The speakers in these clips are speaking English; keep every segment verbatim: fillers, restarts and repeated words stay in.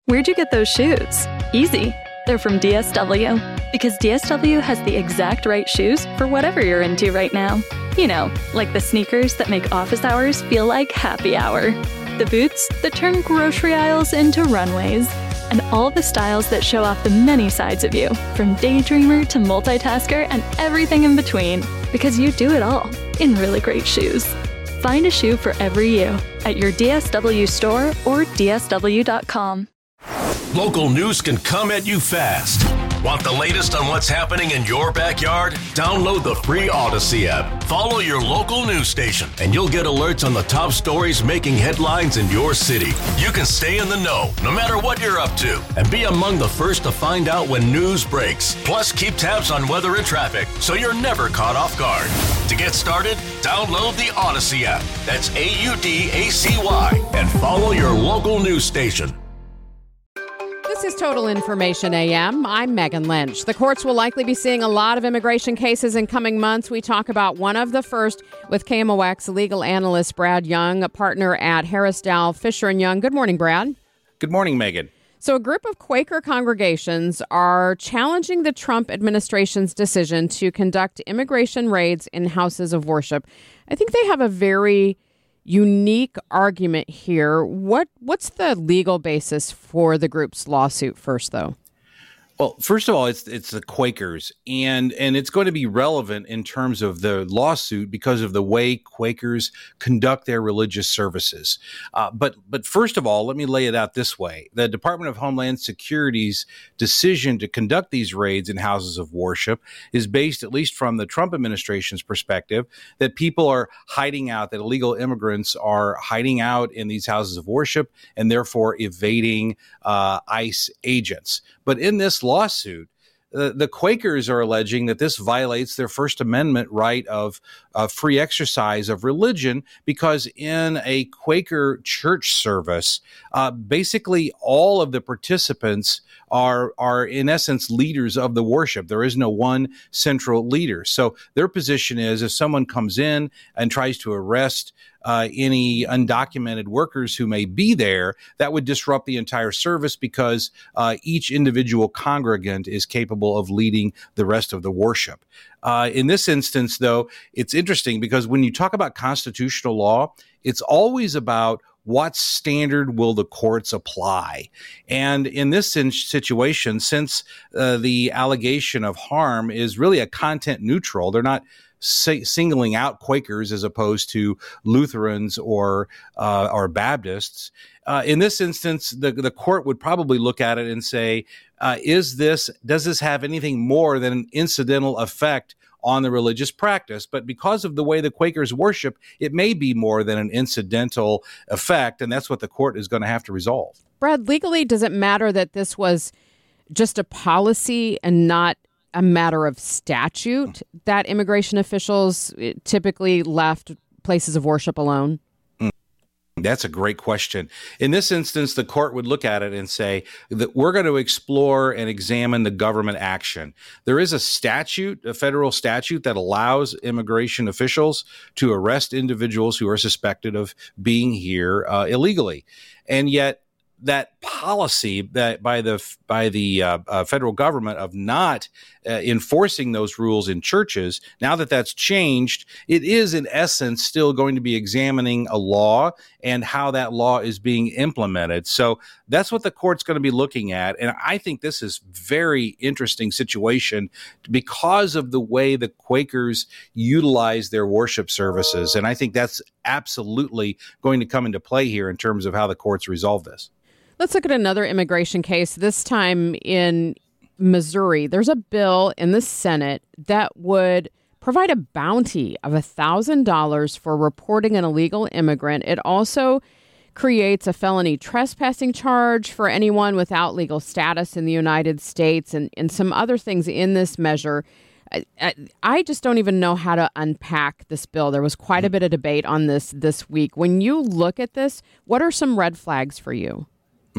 Where'd you get those shoes? Easy. They're from D S W. Because D S W has the exact right shoes for whatever you're into right now. You know, like the sneakers that make office hours feel like happy hour. The boots that turn grocery aisles into runways. And all the styles that show off the many sides of you, from daydreamer to multitasker and everything in between. Because you do it all in really great shoes. Find a shoe for every you at your D S W store or D S W dot com. Local news can come at you fast. Want the latest on what's happening in your backyard? Download the free Odyssey app. Follow your local news station, and you'll get alerts on the top stories making headlines in your city. You can stay in the know, no matter what you're up to, and be among the first to find out when news breaks. Plus, keep tabs on weather and traffic, so you're never caught off guard. To get started, download the Odyssey app. That's A U D A C Y, and follow your local news station. This is Total Information A M. I'm Megan Lynch. The courts will likely be seeing a lot of immigration cases in coming months. We talk about one of the first with K M O X legal analyst Brad Young, a partner at Harris Dow Fisher and Young. Good morning, Brad. Good morning, Megan. So a group of Quaker congregations are challenging the Trump administration's decision to conduct immigration raids in houses of worship. I think they have a very unique argument here. What what's the legal basis for the group's lawsuit first, though? Well, first of all, it's it's the Quakers, and and it's going to be relevant in terms of the lawsuit because of the way Quakers conduct their religious services. Uh, but but first of all, let me lay it out this way: the Department of Homeland Security's decision to conduct these raids in houses of worship is based, at least from the Trump administration's perspective, that people are hiding out, that illegal immigrants are hiding out in these houses of worship, and therefore evading uh, ICE agents. But in this lawsuit, uh, the Quakers are alleging that this violates their First Amendment right of uh, free exercise of religion, because in a Quaker church service, uh, basically all of the participants are, are in essence leaders of the worship. There is no one central leader. So their position is, if someone comes in and tries to arrest Uh, any undocumented workers who may be there, that would disrupt the entire service, because uh, each individual congregant is capable of leading the rest of the worship. Uh, in this instance, though, it's interesting because when you talk about constitutional law, it's always about what standard will the courts apply. And in this situation, since uh, the allegation of harm is really a content neutral, they're not Say, singling out Quakers as opposed to Lutherans or uh, or Baptists. Uh, in this instance, the, the court would probably look at it and say, uh, is this, does this have anything more than an incidental effect on the religious practice? But because of the way the Quakers worship, it may be more than an incidental effect, and that's what the court is going to have to resolve. Brad, legally, does it matter that this was just a policy and not a matter of statute that immigration officials typically left places of worship alone? That's a great question. In this instance, the court would look at it and say that we're going to explore and examine the government action. There is a statute, a federal statute, that allows immigration officials to arrest individuals who are suspected of being here uh, illegally. And yet, that policy that by the by the uh, uh, federal government of not uh, enforcing those rules in churches, now that that's changed, it is in essence still going to be examining a law and how that law is being implemented. So that's what the court's going to be looking at. And I think this is very interesting situation because of the way the Quakers utilize their worship services. And I think that's absolutely going to come into play here in terms of how the courts resolve this. Let's look at another immigration case, this time in Missouri. There's a bill in the Senate that would provide a bounty of one thousand dollars for reporting an illegal immigrant. It also creates a felony trespassing charge for anyone without legal status in the United States, and, and some other things in this measure. I, I just don't even know how to unpack this bill. There was quite a bit of debate on this this week. When you look at this, what are some red flags for you?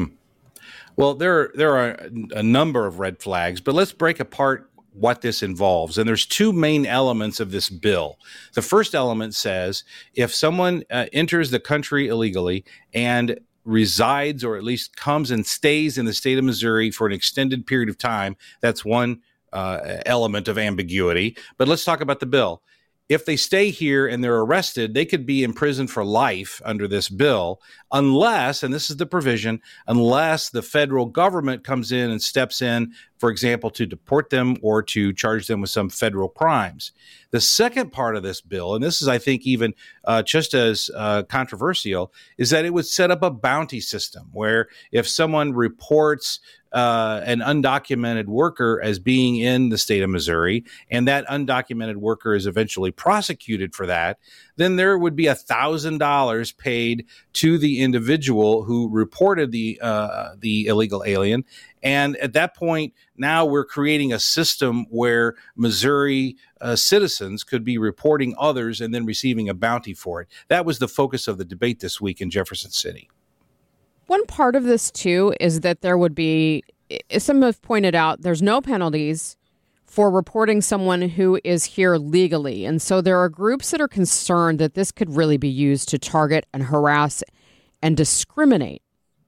Well, there, there are a number of red flags, but let's break apart what this involves. And there's two main elements of this bill. The first element says if someone uh, enters the country illegally and resides or at least comes and stays in the state of Missouri for an extended period of time. That's one uh, element of ambiguity. But let's talk about the bill. If they stay here and they're arrested, they could be imprisoned for life under this bill, unless, and this is the provision, unless the federal government comes in and steps in, for example, to deport them or to charge them with some federal crimes. The second part of this bill, and this is, I think, even uh, just as uh, controversial, is that it would set up a bounty system where if someone reports uh, an undocumented worker as being in the state of Missouri, and that undocumented worker is eventually prosecuted for that, then there would be one thousand dollars paid to the individual who reported the uh, the illegal alien. And at that point, now we're creating a system where Missouri uh, citizens could be reporting others and then receiving a bounty for it. That was the focus of the debate this week in Jefferson City. One part of this, too, is that there would be, as some have pointed out, there's no penalties for reporting someone who is here legally. And so there are groups that are concerned that this could really be used to target and harass and discriminate.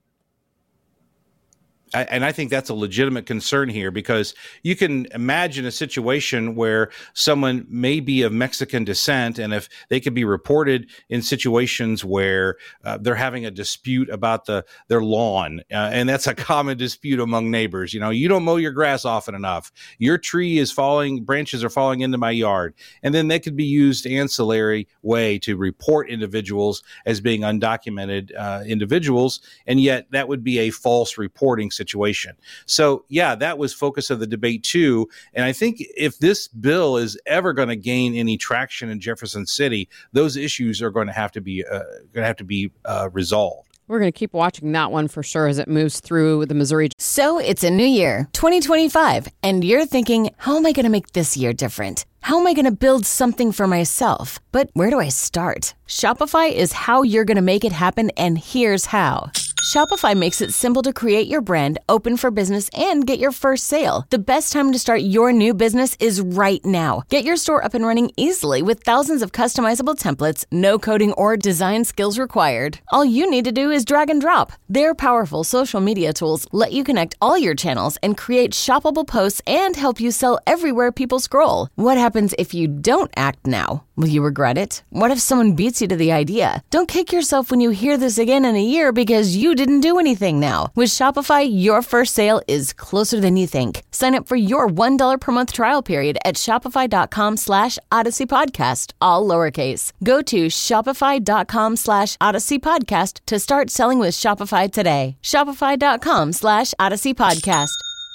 I, and I think that's a legitimate concern here, because you can imagine a situation where someone may be of Mexican descent, and if they could be reported in situations where uh, they're having a dispute about the their lawn, uh, and that's a common dispute among neighbors. You know, you don't mow your grass often enough. Your tree is falling, branches are falling into my yard. And then they could be used ancillary way to report individuals as being undocumented uh, individuals, and yet that would be a false reporting situation. situation. So, yeah, that was focus of the debate, too. And I think if this bill is ever going to gain any traction in Jefferson City, those issues are going to have to be uh, going to have to be uh, resolved. We're going to keep watching that one for sure as it moves through the Missouri. So it's a new year, twenty twenty-five, and you're thinking, how am I going to make this year different? How am I going to build something for myself? But where do I start? Shopify is how you're going to make it happen, and here's how. Shopify makes it simple to create your brand, open for business, and get your first sale. The best time to start your new business is right now. Get your store up and running easily with thousands of customizable templates, no coding or design skills required. All you need to do is drag and drop. Their powerful social media tools let you connect all your channels and create shoppable posts and help you sell everywhere people scroll. What happens if you don't act now? Will you regret it? What if someone beats you to the idea? Don't kick yourself when you hear this again in a year because you didn't do anything now. With Shopify, your first sale is closer than you think. Sign up for your one dollar per month trial period at shopify.com slash Odyssey Podcast, all lowercase. Go to shopify.com slash Odyssey Podcast to start selling with Shopify today. Shopify.com slash Odyssey Podcast.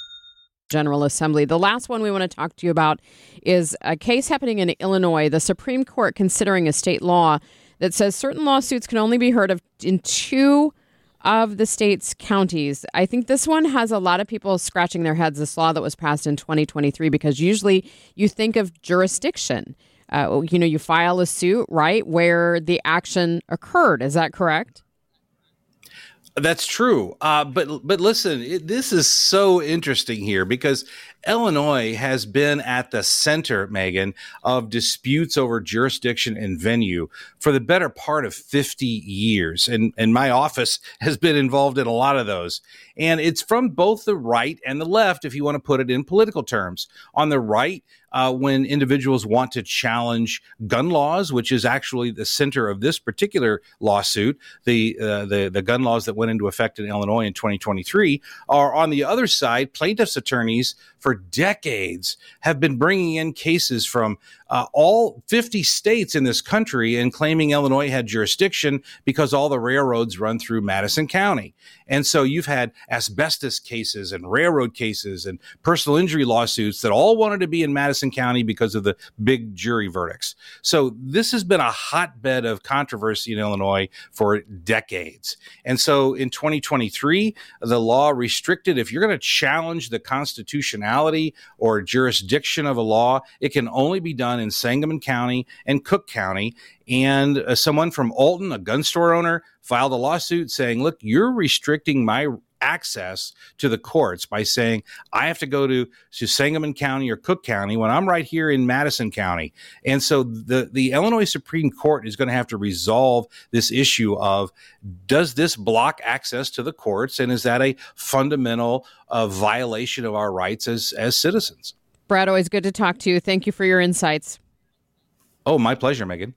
General Assembly. The last one we want to talk to you about is a case happening in Illinois. The Supreme Court considering a state law that says certain lawsuits can only be heard of in two of the state's counties. I think this one has a lot of people scratching their heads, this law that was passed in twenty twenty-three, because usually you think of jurisdiction. Uh, you know, you file a suit, right, where the action occurred. Is that correct? That's true. Uh, but but listen, it, this is so interesting here because Illinois has been at the center, Megan, of disputes over jurisdiction and venue for the better part of fifty years. And, and my office has been involved in a lot of those. And it's from both the right and the left, if you want to put it in political terms. On the right, uh, when individuals want to challenge gun laws, which is actually the center of this particular lawsuit, the uh, the, the gun laws that went into effect in Illinois in twenty twenty-three, are on the other side, plaintiffs' attorneys for decades have been bringing in cases from uh, all fifty states in this country and claiming Illinois had jurisdiction because all the railroads run through Madison County. And so you've had asbestos cases and railroad cases and personal injury lawsuits that all wanted to be in Madison County because of the big jury verdicts. So this has been a hotbed of controversy in Illinois for decades. And so in twenty twenty-three, the law restricted, if you're going to challenge the constitutionality or jurisdiction of a law, it can only be done in Sangamon County and Cook County. And uh, someone from Alton, a gun store owner, filed a lawsuit saying, look, you're restricting my access to the courts by saying, I have to go to, to Sangamon County or Cook County when I'm right here in Madison County. And so the, the Illinois Supreme Court is going to have to resolve this issue of, does this block access to the courts? And is that a fundamental uh, violation of our rights as, as citizens? Brad, always good to talk to you. Thank you for your insights. Oh, my pleasure, Megan.